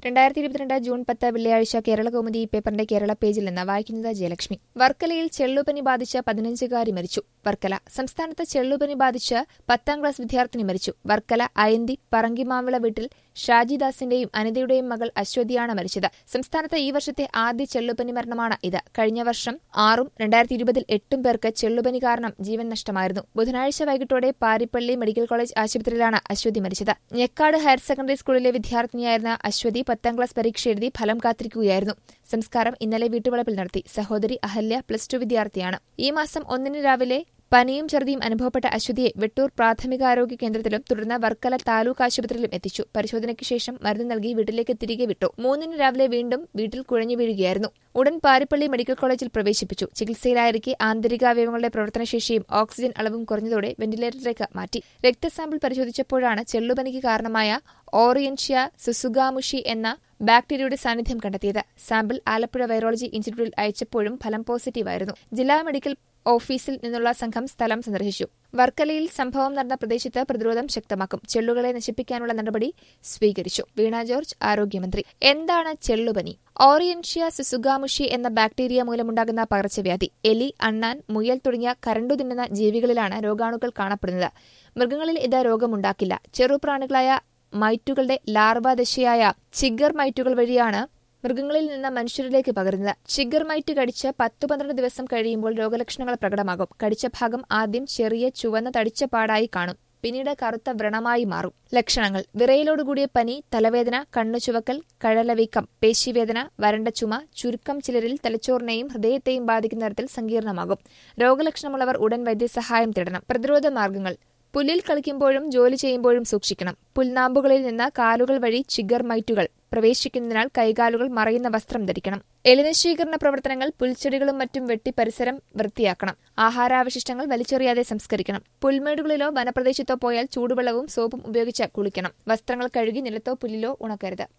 2022 June 10 വെള്ളിയാഴ്ച കേരളകൗമുദി പേപ്പറിന്റെ കേരള പേജിൽ നിന്ന് വായിക്കുന്നത് ജയലക്ഷ്മി. വർക്കലയിൽ ചെള്ളുപനി ബാധിച്ച് 15-കാരി മരിച്ചു. വർക്കല സംസ്ഥാനത്ത് ചെള്ളുപനി ബാധിച്ച് 10ാം ക്ലാസ് വിദ്യാർത്ഥിനി മരിച്ചു. വർക്കല അയന്തി പറങ്കിമാവിള വീട്ടിൽ ഷാജിദാസിന്റെയും അനിതയുടെയും മകൾ അശ്വതിയാണ് മരിച്ചത്. സംസ്ഥാനത്ത് ഈ വർഷത്തെ ആദ്യ ചെള്ളുപനി മരണമാണ് ഇത്. കഴിഞ്ഞ വർഷം 6ഉം 2020 8ഉം പേർക്ക് ചെള്ളുപനി കാരണം ജീവൻ നഷ്ടമായിരുന്നു. ബുധനാഴ്ച വൈകിട്ടോടെ പാരിപ്പള്ളി മെഡിക്കൽ കോളേജ് ആശുപത്രിയിലാണ് അശ്വതി മരിച്ചത്. ഞെക്കാട് ഹയർ സെക്കൻഡറി സ്കൂളിലെ വിദ്യാർത്ഥിനിയായിരുന്ന അശ്വതി 10ാം ക്ലാസ് പരീക്ഷ എഴുതി ഫലം കാത്തിരിക്കുകയായിരുന്നു. സംസ്കാരം ഇന്നലെ വീട്ടുവളപ്പിൽ നടത്തി. സഹോദരി അഹല്യ +2 വിദ്യാർത്ഥിയാണ്. ഈ മാസം 1 രാവിലെ പനിയും ഛർദിയും അനുഭവപ്പെട്ട അശ്വതിയെ വെട്ടൂർ പ്രാഥമികാരോഗ്യ കേന്ദ്രത്തിലും തുടർന്ന് വർക്കല താലൂക്ക് ആശുപത്രിയിലും എത്തിച്ചു. പരിശോധനയ്ക്ക് ശേഷം മരുന്ന് നൽകി വീട്ടിലേക്ക് തിരികെ വിട്ടു. 3 രാവിലെ വീണ്ടും വീട്ടിൽ കുഴഞ്ഞു വീഴുകയായിരുന്നു. ഉടൻ പാരിപ്പള്ളി മെഡിക്കൽ കോളേജിൽ പ്രവേശിപ്പിച്ചു. ചികിത്സയിലായിരിക്കെ ആന്തരികാവയവങ്ങളുടെ പ്രവർത്തനശേഷിയും ഓക്സിജൻ അളവും കുറഞ്ഞതോടെ വെന്റിലേറ്ററിലേക്ക് മാറ്റി. രക്തസാമ്പിൾ പരിശോധിച്ചപ്പോഴാണ് ചെള്ളുപനിക്ക് കാരണമായ ഓറിയൻഷ്യ സുസുഗാമുഷി എന്ന ബാക്ടീരിയയുടെ സാന്നിധ്യം കണ്ടെത്തിയത്. സാമ്പിൾ ആലപ്പുഴ വൈറോളജി ഇൻസ്റ്റിറ്റ്യൂട്ടിൽ അയച്ചപ്പോഴും ഫലം പോസിറ്റീവായിരുന്നു. ജില്ലാ മെഡിക്കൽ ഓഫീസിൽ നിന്നുള്ള സംഘം സ്ഥലം സന്ദർശിച്ചു. വർക്കലയിൽ സംഭവം നടന്ന പ്രദേശത്ത് പ്രതിരോധം ശക്തമാക്കും. ചെള്ളുകളെ നശിപ്പിക്കാനുള്ള നടപടി സ്വീകരിച്ചു. വീണ ജോർജ് ആരോഗ്യമന്ത്രി. എന്താണ് ചെള്ളുപനി? ഓറിയൻഷ്യ സുസുഗാമുഷി എന്ന ബാക്ടീരിയ മൂലമുണ്ടാകുന്ന പകർച്ചവ്യാധി. എലി, അണ്ണാൻ, മുയൽ തുടങ്ങിയ കരണ്ടു തിന്നുന്ന ജീവികളിലാണ് രോഗാണുക്കൾ കാണപ്പെടുന്നത്. മൃഗങ്ങളിൽ ഇത് രോഗമുണ്ടാക്കില്ല. ചെറുപ്രാണികളായ മൈറ്റുകളുടെ ലാർവാദശയായ ചിഗർ മൈറ്റുകൾ വഴിയാണ് മൃഗങ്ങളിൽ നിന്ന് മനുഷ്യരിലേക്ക് പകരുന്നത്. ചിഗർ മൈറ്റ് കടിച്ച് 10-12 ദിവസം കഴിയുമ്പോൾ രോഗലക്ഷണങ്ങൾ പ്രകടമാകും. കടിച്ച ഭാഗം ആദ്യം ചെറിയ ചുവന്ന തടിച്ച പാടായി കാണും. പിന്നീട് കറുത്ത വ്രണമായി മാറും. ലക്ഷണങ്ങൾ: വിറയലോടുകൂടിയ പനി, തലവേദന, കണ്ണുചുവക്കൽ, കഴലവീക്കം, പേശിവേദന, വരണ്ട ചുമ, ചുരുക്കം ചിലരിൽ തലച്ചോറിനെയും ഹൃദയത്തെയും ബാധിക്കുന്ന തരത്തിൽ സങ്കീർണമാകും. രോഗലക്ഷണമുള്ളവർ ഉടൻ വൈദ്യസഹായം തേടണം. പ്രതിരോധ മാർഗങ്ങൾ: പുല്ലിൽ കളിക്കുമ്പോഴും ജോലി ചെയ്യുമ്പോഴും സൂക്ഷിക്കണം. പുൽനാമ്പുകളിൽ നിന്ന് കാലുകൾ വഴി ചിഗർ മൈറ്റുകൾ പ്രവേശിക്കുന്നതിനാൽ കൈകാലുകൾ മറയുന്ന വസ്ത്രം ധരിക്കണം. എലിനശീകരണ പ്രവർത്തനങ്ങൾ: പുൽച്ചെടികളും മറ്റും വെട്ടി പരിസരം വൃത്തിയാക്കണം. ആഹാരാവശിഷ്ടങ്ങൾ വലിച്ചെറിയാതെ സംസ്കരിക്കണം. പുൽമേടുകളിലോ വനപ്രദേശത്തോ പോയാൽ ചൂടുവെള്ളവും സോപ്പും ഉപയോഗിച്ച് കുളിക്കണം. വസ്ത്രങ്ങൾ കഴുകി നിലത്തോ പുല്ലിലോ ഉണക്കരുത്.